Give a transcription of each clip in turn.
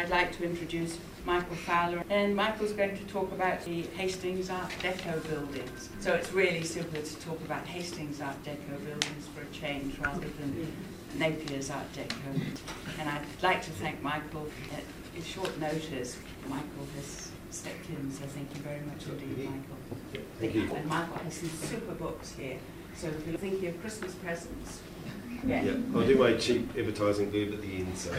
I'd like to introduce Michael Fowler, and Michael's going to talk about the Hastings Art Deco buildings. So it's really simple to talk about Hastings Art Deco buildings for a change rather than Napier's Art Deco. And I'd like to thank Michael. At short notice, Michael has stepped in, so thank you very much indeed, Michael. Thank you. And Michael has some super books here, so if you're thinking of Christmas presents, Yeah, I'll do my cheap advertising move at the end. So,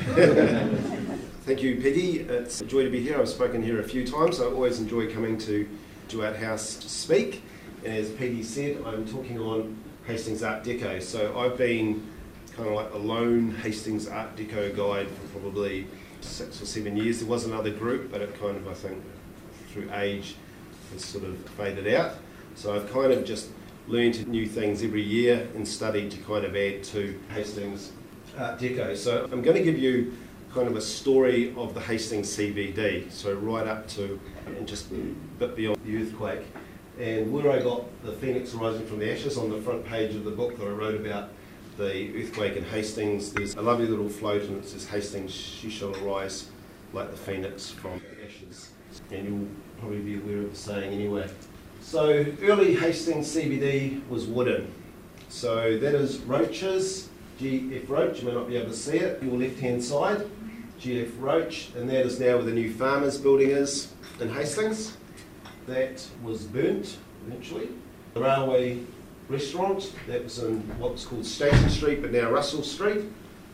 thank you, Peggy. It's a joy to be here. I've spoken here a few times. I always enjoy coming to Duart House to speak. And as Peggy said, I'm talking on Hastings Art Deco. So I've been kind of like a lone Hastings Art Deco guide for probably 6 or 7 years. There was another group, but it kind of, I think, through age, has sort of faded out. So I've kind of just learned new things every year and studied to kind of add to Hastings Art Deco. So I'm going to give you kind of a story of the Hastings CBD, so right up to and just a bit beyond the earthquake. And where I got the phoenix rising from the ashes on the front page of the book that I wrote about the earthquake in Hastings, there's a lovely little float and it says, "Hastings, she shall arise like the phoenix from the ashes." And you'll probably be aware of the saying anyway. So early Hastings CBD was wooden. So that is Roach's, G.F. Roach, you may not be able to see it, your left hand side, G.F. Roach, and that is now where the new Farmers building is in Hastings. That was burnt eventually. The railway restaurant, that was in what was called Station Street but now Russell Street.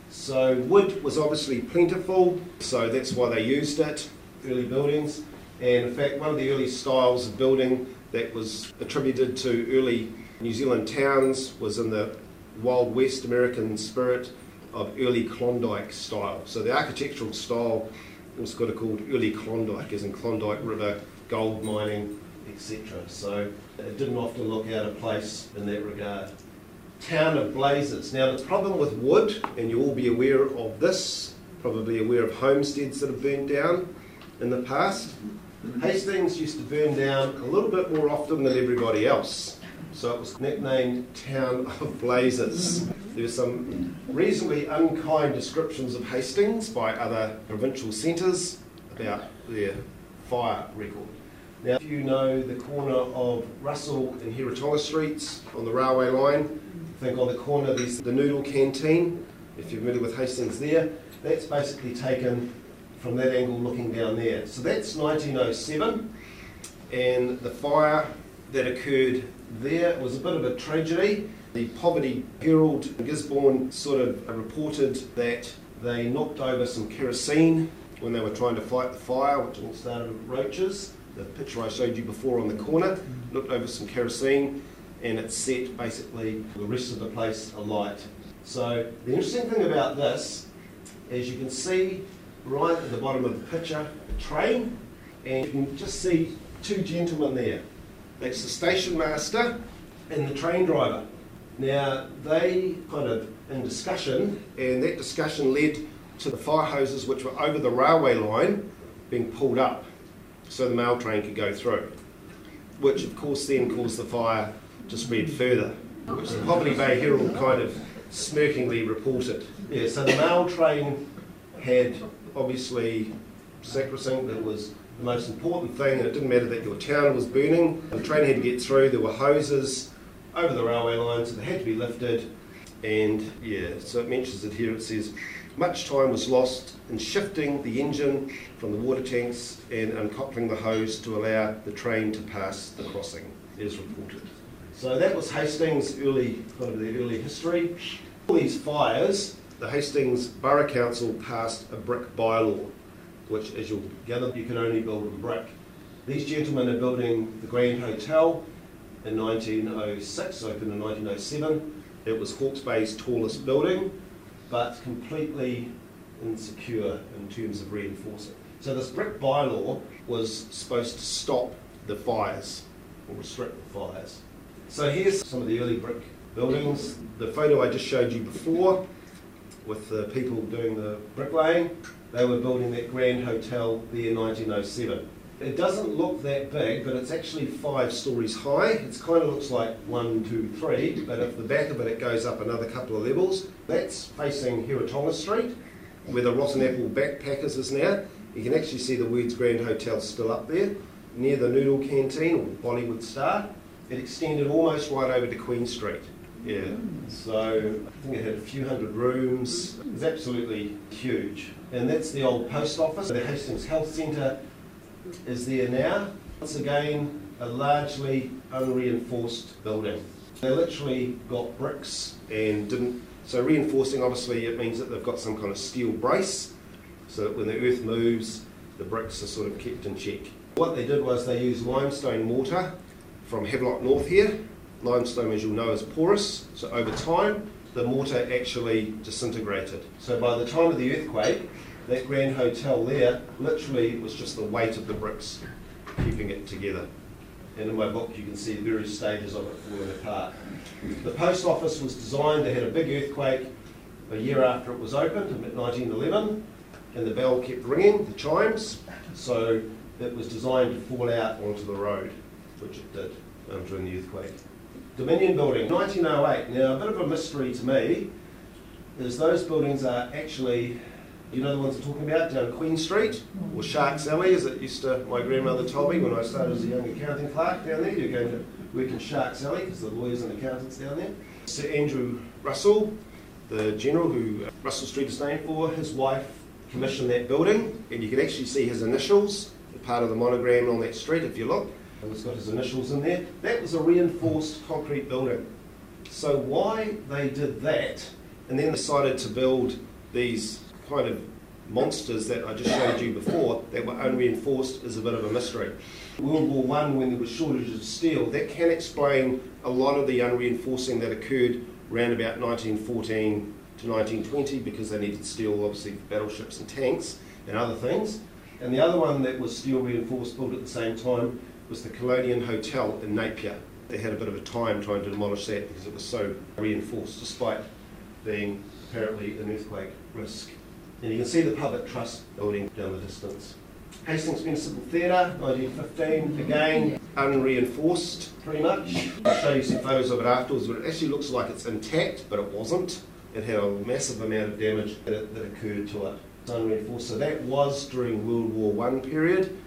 So wood was obviously plentiful, so that's why they used it, early buildings. And in fact, one of the early styles of building that was attributed to early New Zealand towns was in the Wild West American spirit of early Klondike style. So the architectural style was called early Klondike, as in Klondike River, gold mining, etc. So it didn't often look out of place in that regard. Town of Blazes. Now the problem with wood, and you'll all be aware of this, probably aware of homesteads that have burned down in the past. Hastings used to burn down a little bit more often than everybody else, so it was nicknamed Town of Blazes. There were some reasonably unkind descriptions of Hastings by other provincial centres about their fire record. Now, if you know the corner of Russell and Heretola Streets on the railway line, I think on the corner there's the Noodle Canteen, if you're familiar with Hastings there, that's basically taken from that angle looking down there. So that's 1907, and the fire that occurred there was a bit of a tragedy. The Poverty Herald in Gisborne sort of reported that they knocked over some kerosene when they were trying to fight the fire, which all started with Roach's. The picture I showed you before on the corner, looked over some kerosene, and it set basically the rest of the place alight. So the interesting thing about this, as you can see right at the bottom of the picture, a train, and you can just see two gentlemen there. That's the station master and the train driver. Now, they kind of in discussion, and that discussion led to the fire hoses which were over the railway line being pulled up so the mail train could go through, which of course then caused the fire to spread further, which the Poverty Bay Herald kind of smirkingly reported. Yeah, so the mail train had obviously sacrosanct, that was the most important thing, and it didn't matter that your town was burning. The train had to get through, there were hoses over the railway line, so they had to be lifted, and yeah, so it mentions it here, it says, much time was lost in shifting the engine from the water tanks and uncoupling the hose to allow the train to pass the crossing, as reported. So that was Hastings' kind of their early history. All these fires, the Hastings Borough Council passed a brick bylaw, which, as you'll gather, you can only build in brick. These gentlemen are building the Grand Hotel in 1906, opened in 1907. It was Hawke's Bay's tallest building, but completely insecure in terms of reinforcing. So this brick bylaw was supposed to stop the fires, or restrict the fires. So here's some of the early brick buildings. The photo I just showed you before, with the people doing the bricklaying, they were building that Grand Hotel there in 1907. It doesn't look that big, but it's actually 5 stories high. It kind of looks like 1, 2, 3, but at the back of it, it goes up another couple of levels. That's facing Heretola Street, where the Rotten Apple Backpackers is now, You can actually see the words Grand Hotel still up there, near the Noodle Canteen or Bollywood Star. It extended almost right over to Queen Street. Yeah, so I think it had a few hundred rooms. It was absolutely huge. And that's the old post office. The Hastings Health Centre is there now. Once again, a largely unreinforced building. They literally got bricks and didn't. So reinforcing, obviously, it means that they've got some kind of steel brace, so that when the earth moves, the bricks are sort of kept in check. What they did was they used limestone mortar from Havelock North here. Limestone, as you'll know, is porous, so over time, the mortar actually disintegrated. So by the time of the earthquake, that Grand Hotel there, literally was just the weight of the bricks keeping it together. And in my book you can see various stages of it falling apart. The post office was designed, they had a big earthquake a year after it was opened, in 1911, and the bell kept ringing, the chimes, so it was designed to fall out onto the road, which it did during the earthquake. Dominion Building, 1908. Now, a bit of a mystery to me is those buildings are actually, you know the ones I'm talking about, down Queen Street, or Sharks Alley, as it used to, my grandmother told me when I started as a young accounting clerk down there. You're going to work in Sharks Alley, because the lawyers and accountants down there. Sir Andrew Russell, the general who Russell Street is named for, his wife commissioned that building, and you can actually see his initials, part of the monogram on that street if you look. It's got his initials in there. That was a reinforced concrete building. So why they did that, and then decided to build these kind of monsters that I just showed you before that were unreinforced, is a bit of a mystery. World War I, when there was shortages of steel, that can explain a lot of the unreinforcing that occurred around about 1914 to 1920, because they needed steel obviously for battleships and tanks and other things. And the other one that was steel reinforced, built at the same time, was the Colonial Hotel in Napier. They had a bit of a time trying to demolish that because it was so reinforced, despite being apparently an earthquake risk. And you can see the Public Trust building down the distance. Hastings Municipal Theatre, 1915, again, unreinforced pretty much. I'll show you some photos of it afterwards, but it actually looks like it's intact, but it wasn't. It had a massive amount of damage that occurred to it. It's unreinforced. So that was during World War I period.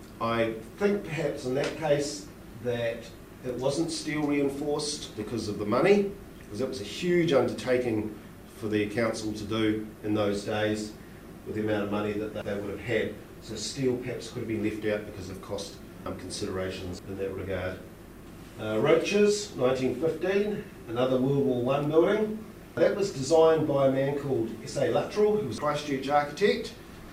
I think perhaps in that case that it wasn't steel reinforced because of the money, because it was a huge undertaking for the council to do in those days with the amount of money that they would have had. So steel perhaps could have been left out because of cost considerations in that regard. Roaches, 1915, another World War I building. That was designed by a man called S.A. Luttrell, who was a Christchurch architect.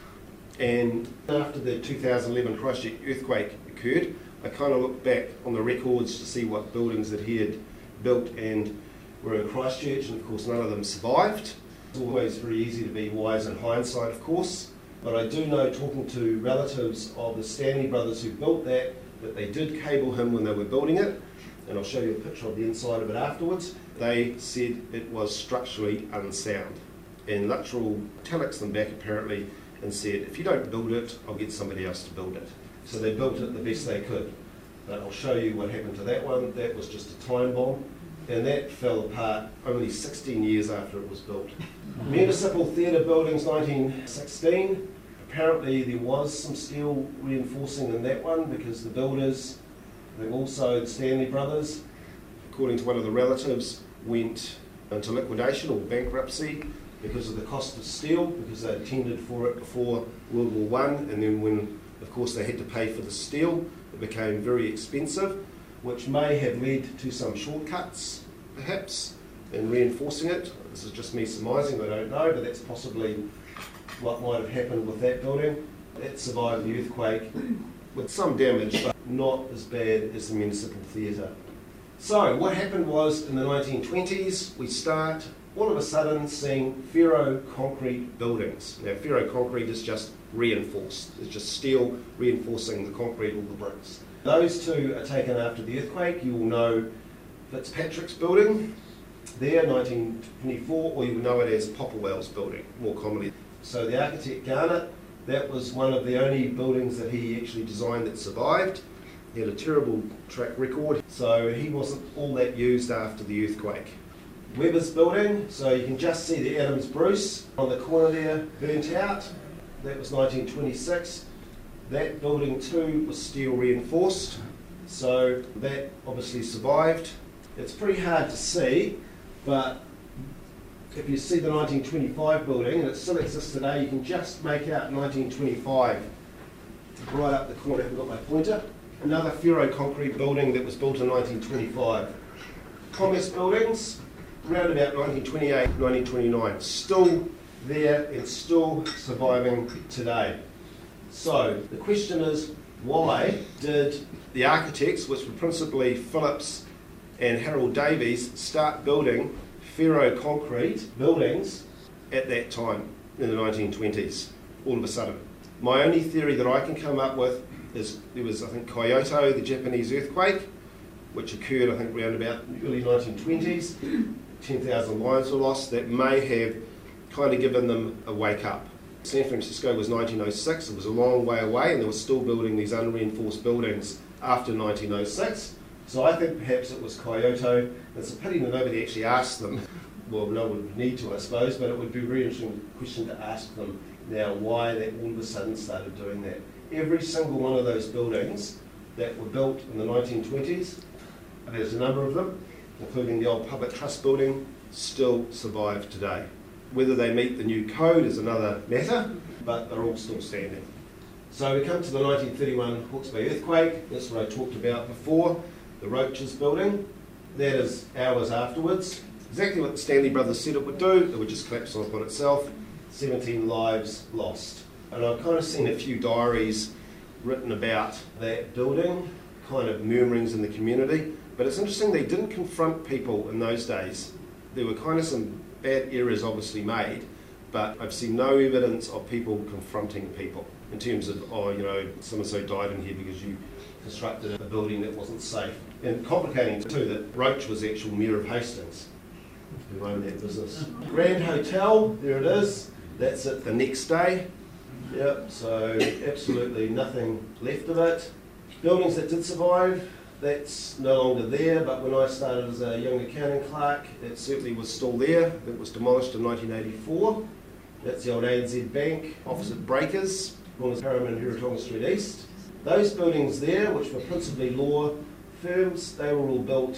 And after the 2011 Christchurch earthquake occurred, I kind of looked back on the records to see what buildings that he had built and were in Christchurch, and of course none of them survived. It's always very easy to be wise in hindsight, of course, but I do know, talking to relatives of the Stanley brothers who built that they did cable him when they were building it, and I'll show you a picture of the inside of it afterwards. They said it was structurally unsound, and Luttrell telex them back apparently and said, if you don't build it, I'll get somebody else to build it. So they built it the best they could. But I'll show you what happened to that one. That was just a time bomb, and that fell apart only 16 years after it was built. Municipal Theatre buildings, 1916. Apparently there was some steel reinforcing in that one because the builders, I think also the Stanley brothers, according to one of the relatives, went into liquidation or bankruptcy because of the cost of steel, because they had tendered for it before World War I, and then when, of course, they had to pay for the steel, it became very expensive, which may have led to some shortcuts, perhaps, in reinforcing it. This is just me surmising, I don't know, but that's possibly what might have happened with that building. It survived the earthquake with some damage, but not as bad as the Municipal Theatre. So, what happened was, in the 1920s, we start all of a sudden seeing ferro-concrete buildings. Now, ferro-concrete is just reinforced. It's just steel reinforcing the concrete or the bricks. Those two are taken after the earthquake. You will know Fitzpatrick's building there, 1924, or you will know it as Popplewell's building, more commonly. So the architect Garnett, that was one of the only buildings that he actually designed that survived. He had a terrible track record, so he wasn't all that used after the earthquake. Weber's building, so you can just see the Adams Bruce on the corner there, burnt out. that was 1926. That building too was steel reinforced, so that obviously survived. It's pretty hard to see, but if you see the 1925 building, and it still exists today, you can just make out 1925. Right up the corner, I've got my pointer. Another ferro-concrete building that was built in 1925. Commerce buildings, around about 1928, 1929. Still there and still surviving today. So the question is, why did the architects, which were principally Phillips and Harold Davies, start building ferro-concrete buildings at that time in the 1920s, all of a sudden? My only theory that I can come up with is there was, I think, Kyoto, the Japanese earthquake, which occurred, I think, around about the early 1920s. 10,000 lives were lost. That may have kind of given them a wake up. San Francisco was 1906. It was a long way away, and they were still building these unreinforced buildings after 1906. So I think perhaps it was Kyoto. It's a pity that nobody actually asked them. Well, no one would need to, I suppose, but it would be a very interesting question to ask them now why they all of a sudden started doing that. Every single one of those buildings that were built in the 1920s, there's a number of them, including the old Public Trust building, still survive today. Whether they meet the new code is another matter, but they're all still standing. So we come to the 1931 Hawke's Bay earthquake. That's what I talked about before, the Roaches building. That is hours afterwards. Exactly what the Stanley Brothers said it would do. It would just collapse upon itself. 17 lives lost. And I've kind of seen a few diaries written about that building, kind of murmurings in the community. But it's interesting, they didn't confront people in those days. There were kind of some bad errors obviously made, but I've seen no evidence of people confronting people in terms of, oh, you know, so-and-so died in here because you constructed a building that wasn't safe. And complicating too, that Roach was the actual mayor of Hastings, who owned that business. Grand Hotel, there it is. That's it the next day. Yep, so absolutely nothing left of it. Buildings that did survive, that's no longer there, but when I started as a young accounting clerk, it certainly was still there. It was demolished in 1984. That's the old ANZ Bank, opposite Breakers, known as Parramatta and Hiratonga Street East. Those buildings there, which were principally law firms, they were all built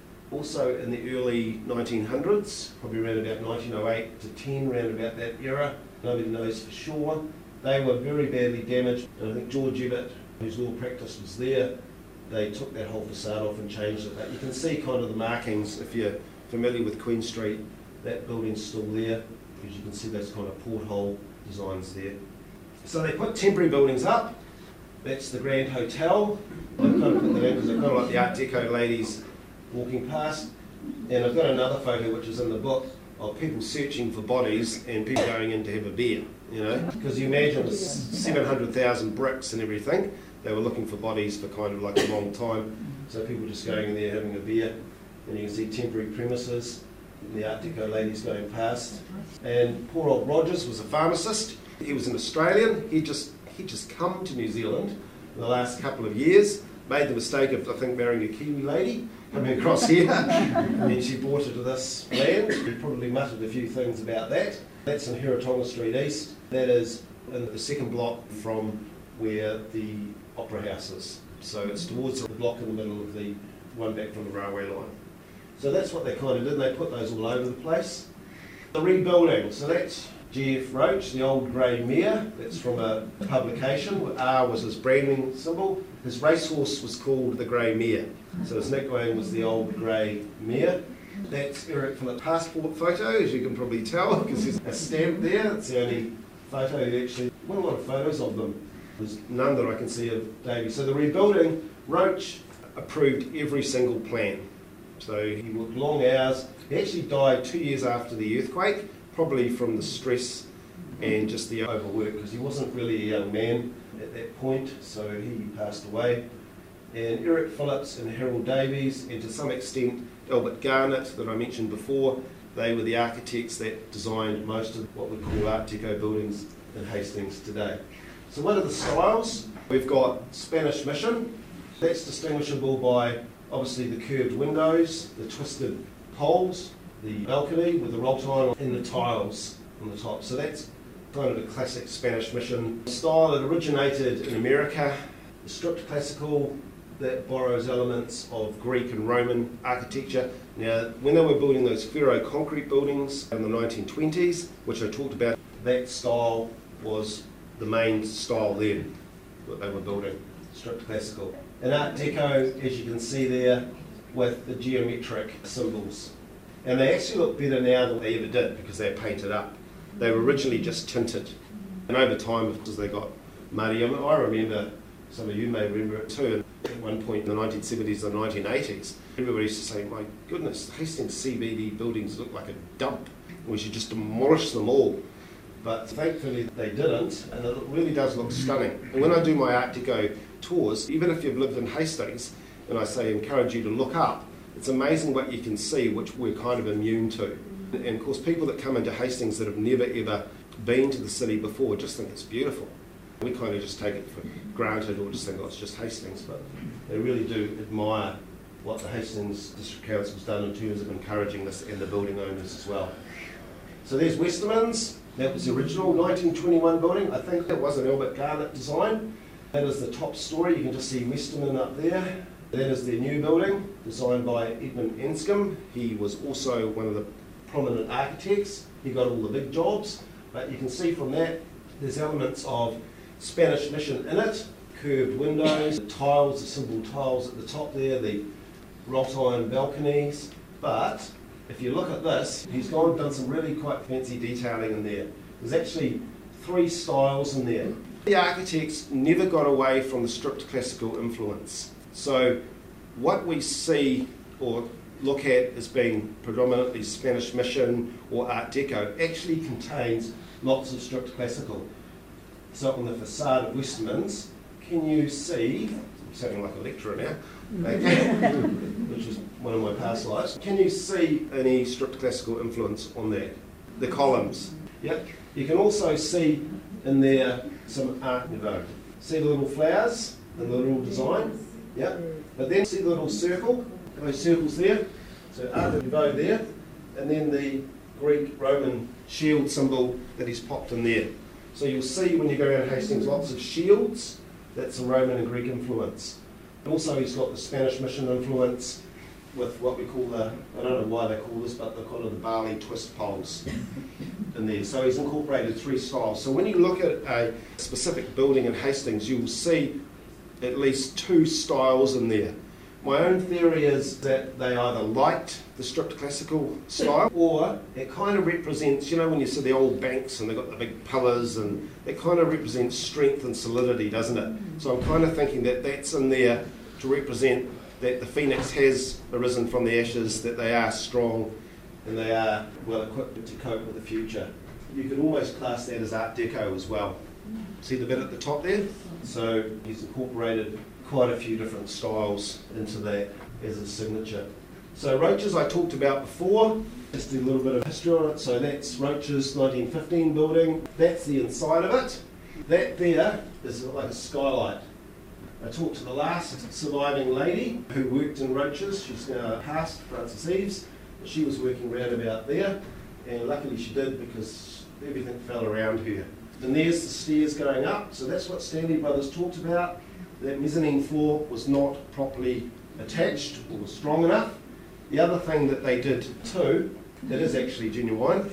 also in the early 1900s, probably around about 1908 to 10, around about that era. Nobody knows for sure. They were very badly damaged, and I think George Evatt, whose law practice was there, they took that whole facade off and changed it. But you can see kind of the markings, if you're familiar with Queen Street, that building's still there, because you can see those kind of porthole designs there. So they put temporary buildings up. That's the Grand Hotel. I've kind of put that in because they're kind of like the Art Deco ladies walking past. And I've got another photo which is in the book of people searching for bodies and people going in to have a beer, you know. Because you imagine with 700,000 bricks and everything, they were looking for bodies for kind of like a long time. So people just going in there having a beer, and you can see temporary premises, and the Art Deco ladies going past. And poor old Rogers was a pharmacist. He was an Australian. He'd just come to New Zealand in the last couple of years, made the mistake of, I think, marrying a Kiwi lady, coming across here, and then she brought her to this land. He probably muttered a few things about that. That's in Hiratonga Street East. That is in the second block from where the Opera House is. So it's towards the block in the middle of the one back from the railway line. So that's what they kind of did. They put those all over the place. The rebuilding. So that's G.F. Roach, the old grey mare. That's from a publication. R was his branding symbol. His racehorse was called the Grey Mare. So his nickname was the old grey mare. That's Eric Phillips' passport photo, as you can probably tell, because there's a stamp there. It's the only photo he actually... Not a lot of photos of them. There's none that I can see of Davey. So the rebuilding, Roach approved every single plan. So he worked long hours. He actually died 2 years after the earthquake, probably from the stress and just the overwork, because he wasn't really a young man at that point, so he passed away. And Eric Phillips and Harold Davies, and to some extent Albert Garnett, that I mentioned before, they were the architects that designed most of what we call Art Deco buildings in Hastings today. So what are the styles? We've got Spanish Mission. That's distinguishable by obviously the curved windows, the twisted poles, the balcony with the roll tile and the tiles on the top. So that's kind of the classic Spanish mission style. It originated in America, the strict classical that borrows elements of Greek and Roman architecture. Now, when they were building those ferro-concrete buildings in the 1920s, which I talked about, that style was the main style then that they were building, strict classical. And Art Deco, as you can see there, with the geometric symbols. And they actually look better now than they ever did because they're painted up. They were originally just tinted. And over time, because they got muddy, I remember, some of you may remember it too, at one point in the 1970s and 1980s, everybody used to say, my goodness, Hastings CBD buildings look like a dump. We should just demolish them all. But thankfully they didn't, and it really does look stunning. And when I do my Art Deco tours, even if you've lived in Hastings, and I say encourage you to look up, it's amazing what you can see, which we're kind of immune to. And of course, people that come into Hastings that have never ever been to the city before just think it's beautiful. We kind of just take it for granted or just think, oh, it's just Hastings, but they really do admire what the Hastings District Council's done in terms of encouraging this and the building owners as well. So there's Westermans. That was the original 1921 building. I think that was an Albert Garnett design. That is the top story. You can just see Westerman up there. That is their new building, designed by Edmund Enscombe. He was also one of the prominent architects. He got all the big jobs. But you can see from that, there's elements of Spanish mission in it, curved windows, the tiles, the simple tiles at the top there, the wrought iron balconies. But if you look at this, he's gone and done some really quite fancy detailing in there. There's actually 3 styles in there. The architects never got away from the strict classical influence. So what we see or look at as being predominantly Spanish mission or Art Deco actually contains lots of strict classical. So on the facade of Westermans, can you see, I'm sounding like a lecturer now, which is one of my past lives. Can you see any strict classical influence on that? The columns. Yep. You can also see in there some Art Nouveau. See the little flowers and the little design? Yep. But then see the little circle, those circles there? So Art Nouveau there, and then the Greek Roman shield symbol that he's popped in there. So you'll see when you go around Hastings lots of shields. That's a Roman and Greek influence. Also, he's got the Spanish mission influence with what we call the, I don't know why they call this, but they call it the Bali twist poles in there. So he's incorporated 3 styles. So when you look at a specific building in Hastings, you'll see at least 2 styles in there. My own theory is that they either liked the strict classical style or it kind of represents, you know, when you see the old banks and they've got the big pillars, and it kind of represents strength and solidity, doesn't it? So I'm kind of thinking that that's in there to represent that the phoenix has arisen from the ashes, that they are strong and they are well equipped to cope with the future. You could almost class that as Art Deco as well. See the bit at the top there? So he's incorporated quite a few different styles into that as a signature. So Roaches I talked about before, just a little bit of history on it. So that's Roaches 1915 building. That's the inside of it. That there is like a skylight. I talked to the last surviving lady who worked in Roaches. She's now passed, Frances Eves. She was working round about there, and luckily she did because everything fell around her. And there's the stairs going up. So that's what Stanley Brothers talked about. That mezzanine floor was not properly attached or was strong enough. The other thing that they did too, that is actually genuine,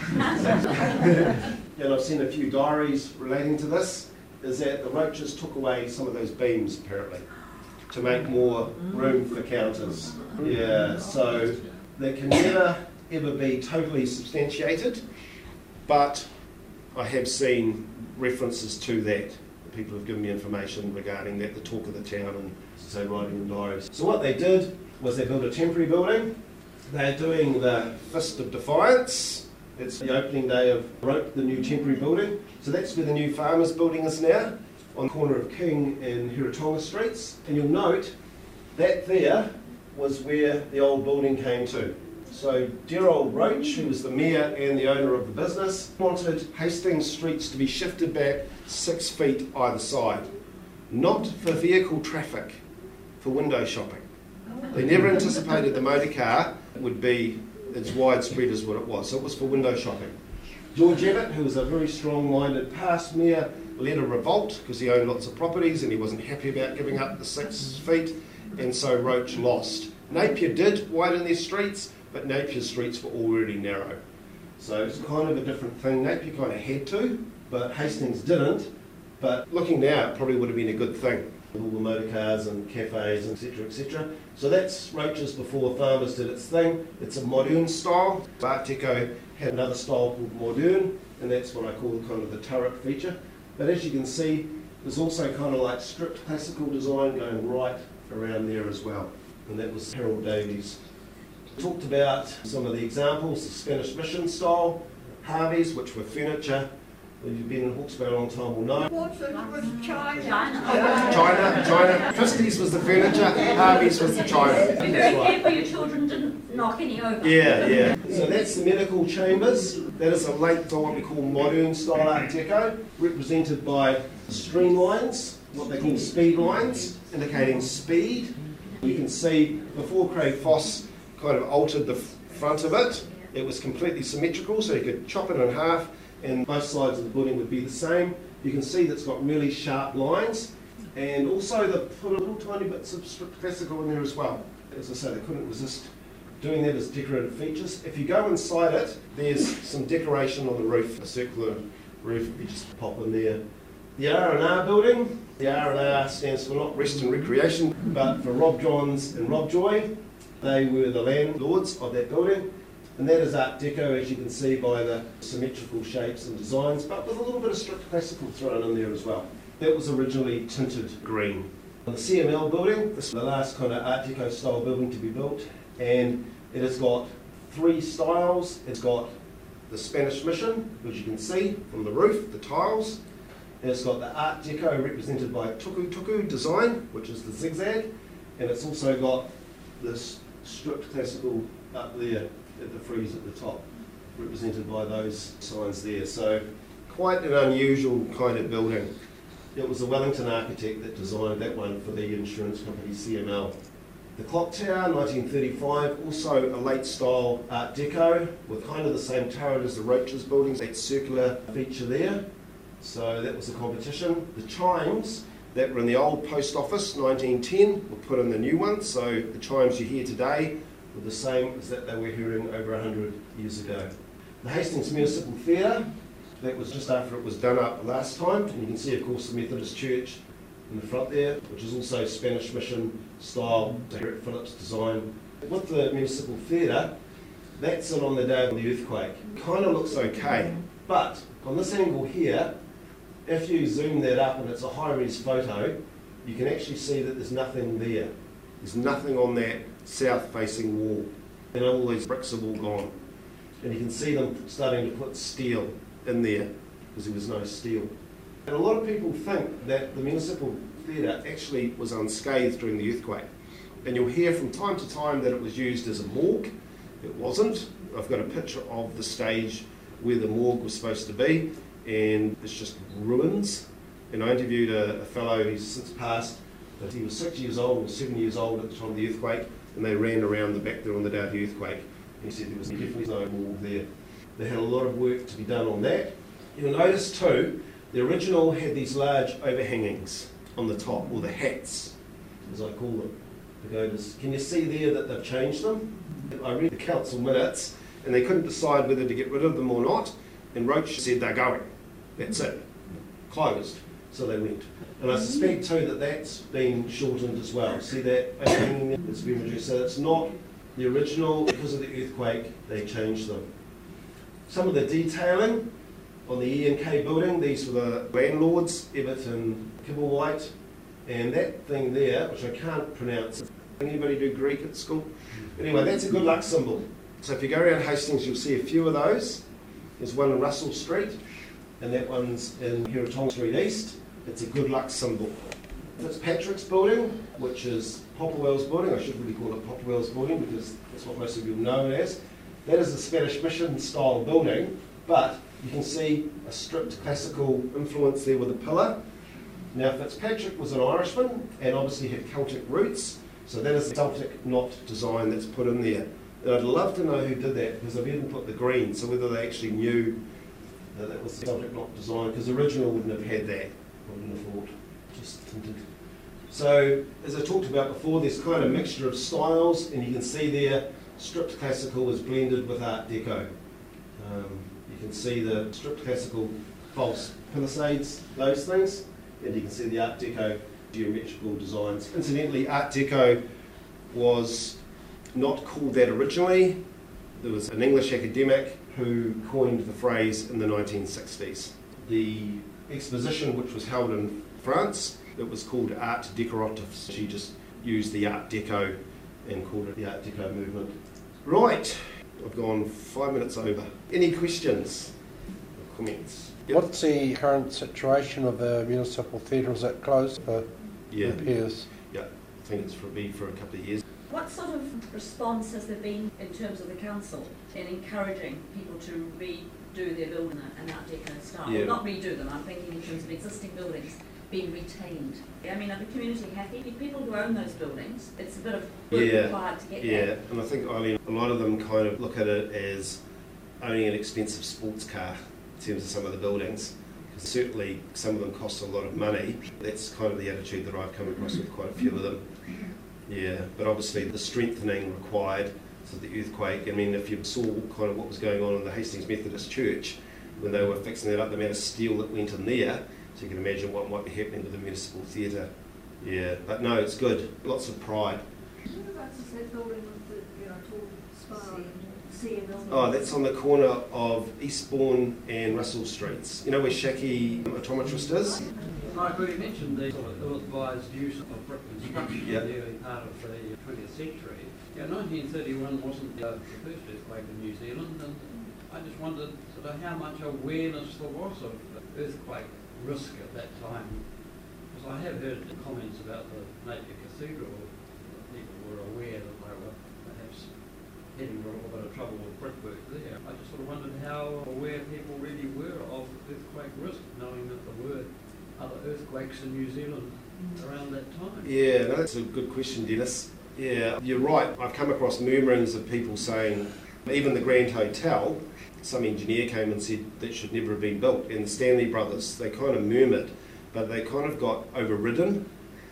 and I've seen a few diaries relating to this, is that the Roaches took away some of those beams apparently to make more room for counters. Yeah, so they can never ever be totally substantiated, but I have seen references to that. People have given me information regarding that, the talk of the town, and say writing in diaries. So what they did was they built a temporary building. They're doing the Fist of Defiance. It's the opening day of Rope, the new temporary building. So that's where the new Farmers building is now, on the corner of King and Hiratonga Streets. And you'll note that there was where the old building came to. So dear old Roach, who was the mayor and the owner of the business, wanted Hastings streets to be shifted back 6 feet either side. Not for vehicle traffic, for window shopping. They never anticipated the motor car would be as widespread as what it was. So it was for window shopping. George Evatt, who was a very strong-minded past mayor, led a revolt because he owned lots of properties and he wasn't happy about giving up the 6 feet, and so Roach lost. Napier did widen their streets, but Napier's streets were already narrow. So it's kind of a different thing. Napier kind of had to, but Hastings didn't. But looking now, it probably would have been a good thing, with all the motor cars and cafes, etc., etc. So that's Roach's before Farmers did its thing. It's a modern style. Art Deco had another style called modern, and that's what I call kind of the turret feature. But as you can see, there's also kind of like stripped classical design going right around there as well. And that was Harold Davies. We talked about some of the examples, the Spanish Mission style, Harvey's, which were furniture. If you've been in Hawke's Bay a long time will know. China. Christie's was the furniture, Harvey's was the China. Be very careful your children didn't knock any over. Yeah. So that's the medical chambers. That is a late, what we call modern style Art Deco, represented by streamlines, what they call speed lines, indicating speed. You can see before Craig Foss kind of altered the front of it, it was completely symmetrical, so you could chop it in half and both sides of the building would be the same. You can see that's got really sharp lines, and also they put a little tiny bits of stripped classical in there as well. As I say, they couldn't resist doing that as decorative features. If you go inside it, there's some decoration on the roof, a circular roof, if you just pop in there. The R&R building, the R&R stands for not rest and recreation, but for Rob Johns and Rob Joy. They were the landlords of that building. And that is Art Deco, as you can see by the symmetrical shapes and designs, but with a little bit of stripped classical thrown in there as well. That was originally tinted green. The CML building, this is the last kind of Art Deco style building to be built, and it has got 3 styles. It's got the Spanish Mission, which you can see from the roof, the tiles. And it's got the Art Deco represented by Tuku Tuku design, which is the zigzag, and it's also got this stripped classical up there at the frieze at the top, represented by those signs there. So quite an unusual kind of building. It was a Wellington architect that designed that one for the insurance company CML. The Clock Tower, 1935, also a late style Art Deco with kind of the same turret as the Roach's buildings, that circular feature there. So that was a competition. The chimes that were in the old post office, 1910, were put in the new one. So the chimes you hear today were the same as that they were hearing over 100 years ago. The Hastings Municipal Theatre, that was just after it was done up last time, and you can see of course the Methodist Church in the front there, which is also Spanish Mission style, Eric Phillips design. With the Municipal Theatre, that's in on the day of the earthquake. Kind of looks okay, but on this angle here, if you zoom that up and it's a high-res photo, you can actually see that there's nothing there. There's nothing on that south-facing wall, and all these bricks have all gone. And you can see them starting to put steel in there because there was no steel. And a lot of people think that the Municipal Theatre actually was unscathed during the earthquake. And you'll hear from time to time that it was used as a morgue. It wasn't. I've got a picture of the stage where the morgue was supposed to be, and it's just ruins. And I interviewed a fellow who's since passed, but he was 6 years old or 7 years old at the time of the earthquake, and they ran around the back there on the day of the earthquake. He said there was definitely no morgue there. They had a lot of work to be done on that. You'll notice too, the original had these large overhangings on the top, or the hats, as I call them. Can you see there that they've changed them? I read the council minutes, and they couldn't decide whether to get rid of them or not, and Roach said they're going. That's it. Closed. So they went. And I suspect too that that's been shortened as well. See that overhanging there? It's been reduced. So it's not the original. Because of the earthquake, they changed them. Some of the detailing on the E&K building, these were the landlords, Evatt and Kibblewhite, and that thing there, which I can't pronounce. Anybody do Greek at school? Anyway, that's a good luck symbol. So if you go around Hastings, you'll see a few of those. There's one in Russell Street, and that one's in Hiratonga Street East. It's a good luck symbol. Fitzpatrick's building, which is Popplewell's building. I should really call it Popplewell's building because that's what most of you know it as. That is a Spanish Mission style building, but you can see a stripped classical influence there with a pillar. Now Fitzpatrick was an Irishman and obviously had Celtic roots, so that is a Celtic knot design that's put in there. And I'd love to know who did that because I've even put the green, so whether they actually knew That was the Celtic Lock design, because the original wouldn't have had that, I wouldn't have thought, just tinted. So, as I talked about before, there's kind of a mixture of styles, and you can see there, stripped classical is blended with Art Deco. You can see the stripped classical false palisades, those things, and you can see the Art Deco geometrical designs. Incidentally, Art Deco was not called that originally. There was an English academic who coined the phrase in the 1960s. The exposition, which was held in France, it was called Art Décoratif. She just used the Art Deco and called it the Art Deco movement. Right, I've gone 5 minutes over. Any questions or comments? Yep. What's the current situation of the municipal theatre? Is that closed for repairs? Yeah, I think it's be for a couple of years. What sort of response has there been in terms of the council in encouraging people to redo their building in Art Deco style? Yeah. Well, not redo them, I'm thinking in terms of existing buildings being retained. I mean, are the community happy? People who own those buildings, it's a bit of work required to get there. Yeah, and I think, Eileen, a lot of them kind of look at it as owning an expensive sports car in terms of some of the buildings. Because certainly some of them cost a lot of money. That's kind of the attitude that I've come across with quite a few of them. Yeah, but obviously the strengthening required, so the earthquake, I mean, if you saw kind of what was going on in the Hastings Methodist Church, when they were fixing that up, the amount of steel that went in there, so you can imagine what might be happening with the municipal theatre. Yeah, but no, it's good. Lots of pride. Whereabouts is that building with the tall spire and Oh, that's on the corner of Eastbourne and Russell Streets. You know where Shaki Optometrist is? Like we mentioned, the sort of ill-advised use of brick construction in the early part of the 20th century. Yeah, 1931 wasn't the first earthquake in New Zealand, and I just wondered sort of how much awareness there was of earthquake risk at that time. Because I have heard comments about the Napier Cathedral, that people were aware that they were perhaps heading for a little bit of trouble with brickwork there. I just sort of wondered how aware people really were of earthquake risk, knowing that there were other earthquakes in New Zealand around that time. Yeah, no, that's a good question, Dennis. Yeah, you're right. I've come across murmurings of people saying, even the Grand Hotel, some engineer came and said that should never have been built. And the Stanley brothers, they kind of murmured, but they kind of got overridden.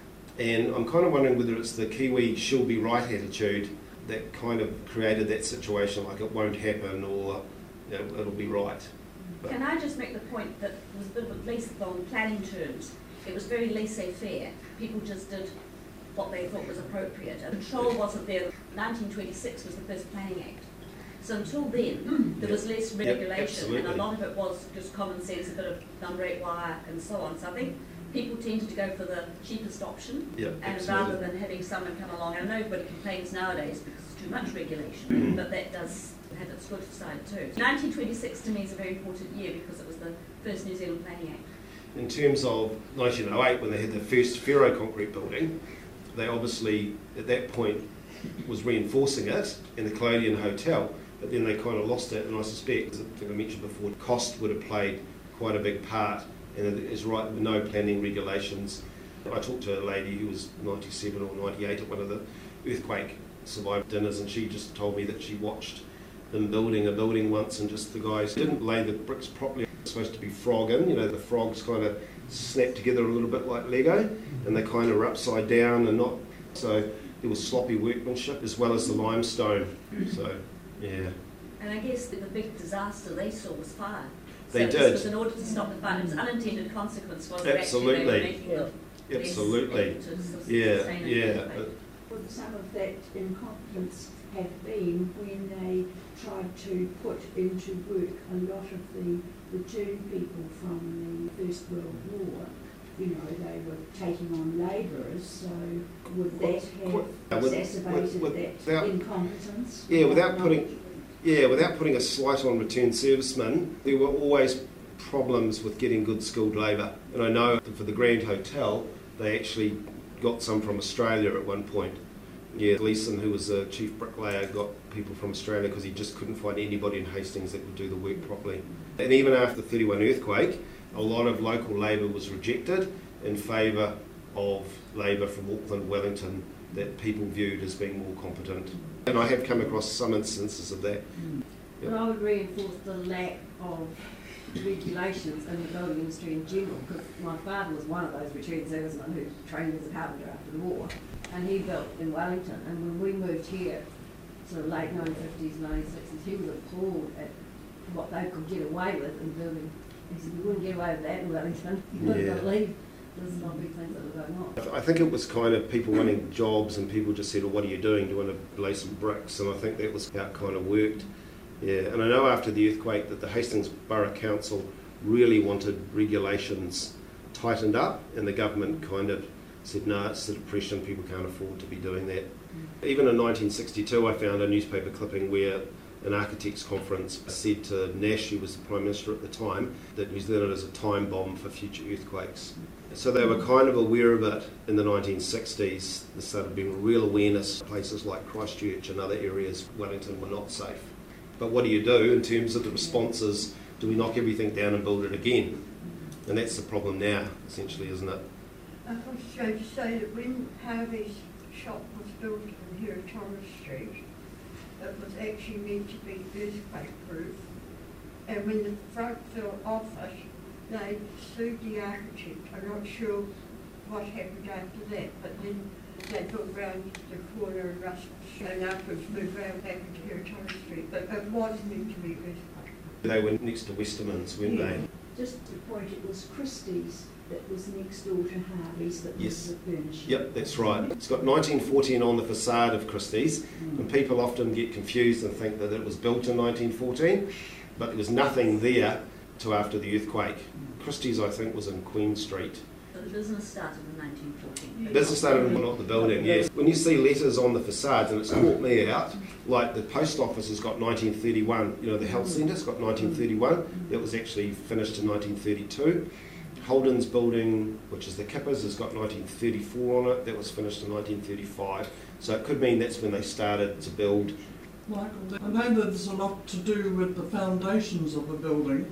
And I'm kind of wondering whether it's the Kiwi she'll be right attitude that kind of created that situation, like it won't happen or it'll be right. But Can I just make the point that it was a bit of a laissez-faire on planning terms. It was very laissez-faire. People just did what they thought was appropriate. And control wasn't there. 1926 was the first Planning Act. So until then, there was less regulation, and a lot of it was just common sense, a bit of number 8 wire and so on. So I think people tended to go for the cheapest option, and rather than having someone come along. And I know everybody complains nowadays because there's too much regulation, but that does have its good side too. 1926 to me is a very important year because it was the first New Zealand Planning Act. in terms of 1908, when they had the first ferro-concrete building, they obviously, at that point, was reinforcing it in the Collodion Hotel, but then they kind of lost it, and I suspect, as I think I mentioned before, cost would have played quite a big part, and it is right, with no planning regulations. I talked to a lady who was 97 or 98 at one of the earthquake survivor dinners, and she just told me that she watched them building a building once, and just the guys didn't lay the bricks properly. It's supposed to be frog in, you know, the frogs kind of snap together a little bit like Lego, and they kind of were upside down and not, so there was sloppy workmanship as well as the limestone. So, yeah. And I guess the big disaster they saw was fire. They so did. This was in order to stop the fire. It was an unintended consequence, wasn't it? Absolutely. Actually, they were making them Absolutely. less able to sustain Yeah. it. Would some of that incompetence have been when they tried to put into work a lot of the return people from the First World War? You know, they were taking on labourers, so would that have exacerbated that incompetence? Yeah, without putting a slight on returned servicemen, there were always problems with getting good skilled labour. And I know for the Grand Hotel, they actually got some from Australia at one point. Yeah, Gleeson, who was the chief bricklayer, got people from Australia because he just couldn't find anybody in Hastings that would do the work properly. And even after the 31 earthquake, a lot of local labour was rejected in favour of labour from Auckland, Wellington, that people viewed as being more competent. And I have come across some instances of that. But I would reinforce the lack of regulations in the building industry in general, because my father was one of those returned servicemen who trained as a carpenter after the war, and he built in Wellington, and when we moved here, sort of late 1950s, 1960s, he was appalled at what they could get away with in building. He said, you wouldn't get away with that in Wellington. You wouldn't believe there's some big things that were going on. I think it was kind of people wanting jobs, and people just said, well, what are you doing? Do you want to lay some bricks? And I think that was how it kind of worked. Yeah, and I know after the earthquake that the Hastings Borough Council really wanted regulations tightened up, and the government kind of said, no, it's the depression, people can't afford to be doing that. Even in 1962, I found a newspaper clipping where an architects conference said to Nash, who was the Prime Minister at the time, that New Zealand is a time bomb for future earthquakes. So they were kind of aware of it in the 1960s. There started being real awareness. Places like Christchurch and other areas, Wellington, were not safe. But what do you do in terms of the responses? Do we knock everything down and build it again? And that's the problem now, essentially, isn't it? I was going to say that when Harvey's shop was built here at Thomas Street, it was actually meant to be earthquake-proof. And when the front fell off it, they sued the architect. I'm not sure what happened after that, but then they built round the corner in Russell and afterwards moved round back into here at Thomas Street. But it was meant to be earthquake-proof. They were next to Westermans, weren't they? Just to point, it was Christie's that was next door to Harvey's that was the furnishing. Yep, that's right. It's got 1914 on the facade of Christie's, and people often get confused and think that it was built in 1914, but there was nothing there till after the earthquake. Christie's, I think, was in Queen Street. So the business started in 1914. The business started in, not the building, yes. When you see letters on the facades, and it's caught me out, like the post office has got 1931, you know, the health centre's got 1931, that was actually finished in 1932. Holden's building, which is the Kippers, has got 1934 on it, that was finished in 1935. So it could mean that's when they started to build. Michael, I know that there's a lot to do with the foundations of the building,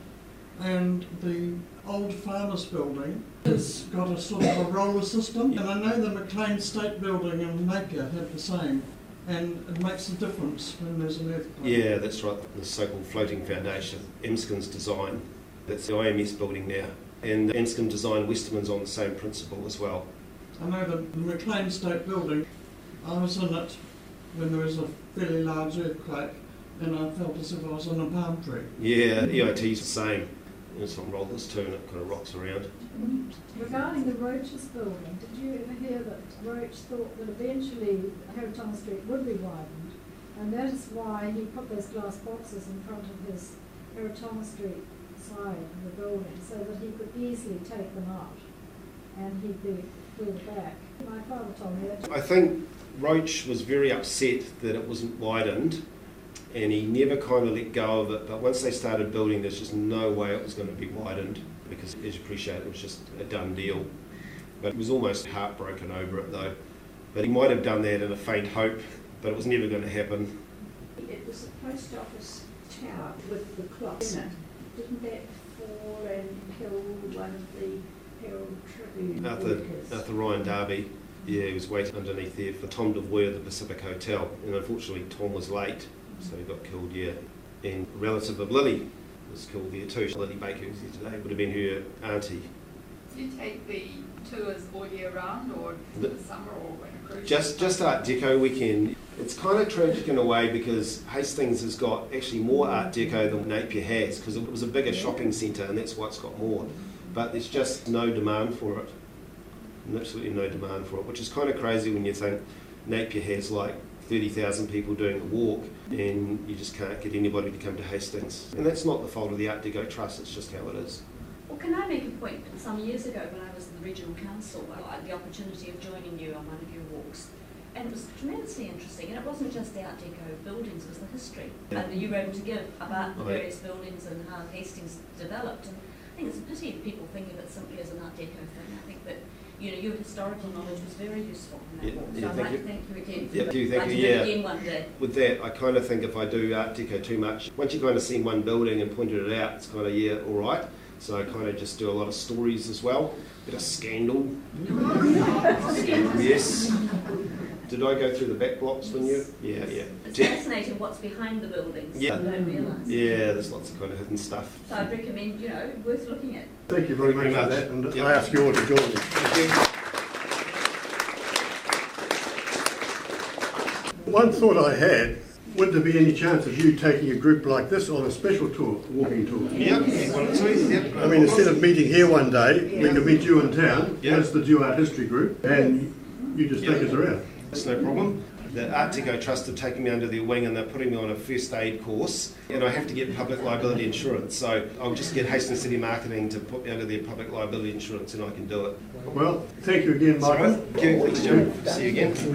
and the old Farmers building has got a sort of a roller system, and I know the McLean State building in Napier had the same, and it makes a difference when there's an earthquake. Yeah, that's right, the so-called floating foundation, Emskyn's design. That's the IMS building now, and Emskyn designed Westerman's on the same principle as well. I know the McLean State building, I was in it when there was a fairly large earthquake, and I felt as if I was in a palm tree. Yeah, EIT's the same. It's on rollers too, and it kind of rocks around. Regarding the Roach's building, did you ever hear that Roach thought that eventually Harry Thomas Street would be widened, and that is why he put those glass boxes in front of his Harry Thomas Street side of the building so that he could easily take them out and he'd be further back. My father told me that. I think Roach was very upset that it wasn't widened, and he never kind of let go of it, but once they started building, there's just no way it was going to be widened, because as you appreciate, it was just a done deal. But he was almost heartbroken over it though. But he might have done that in a faint hope, but it was never going to happen. It was the post office tower with the clocks in it. Didn't that fall and kill one of the Herald Tribune workers? Arthur Ryan Darby, yeah, he was waiting underneath there for Tom DeVoy at the Pacific Hotel, and unfortunately Tom was late. So he got killed, yeah. And a relative of Lily was killed there too. Lily Baker, who's here today, would have been her auntie. Do you take the tours all year round, or in the summer, or when a cruise? Just Art Deco weekend. It's kind of tragic in a way, because Hastings has got actually more Art Deco than Napier has, because it was a bigger shopping centre, and that's why it's got more. But there's just no demand for it. Absolutely no demand for it, which is kind of crazy when you think Napier has like 30,000 people doing the walk, and you just can't get anybody to come to Hastings. And that's not the fault of the Art Deco Trust, it's just how it is. Well, can I make a point? Some years ago when I was in the regional council, I had the opportunity of joining you on one of your walks. And it was tremendously interesting, and it wasn't just the Art Deco buildings, it was the history. Yeah. And you were able to give about the various buildings and how Hastings developed. And I think it's a pity if people think of it simply as an Art Deco thing. I think that your historical knowledge was very useful in that walk. So I'd like to thank you again for Thank you, do it again one day. With that, I kind of think if I do Art Deco too much, once you kind of seen one building and pointed it out, it's kind of, yeah, all right. So I kind of just do a lot of stories as well. Bit of scandal. Yes. Did I go through the back blocks when you? Yeah, yeah. It's fascinating what's behind the buildings. Yeah. You don't realise. Yeah, there's lots of kind of hidden stuff. So I'd recommend, worth looking at. Thank you very much for that, and I ask you all to join me. Thank you. One thought I had, would there be any chance of you taking a group like this on a special tour, walking tour? Yep, yep. I mean, instead of meeting here one day, we could meet you in town Yeah. as the Duart History Group, and you just take us around. That's no problem. The Art Deco Trust are taking me under their wing and they're putting me on a first aid course, and I have to get public liability insurance, so I'll just get Hastings City Marketing to put me under their public liability insurance and I can do it. Well, thank you again, Michael. Thank you. Thanks, Jim. See you again.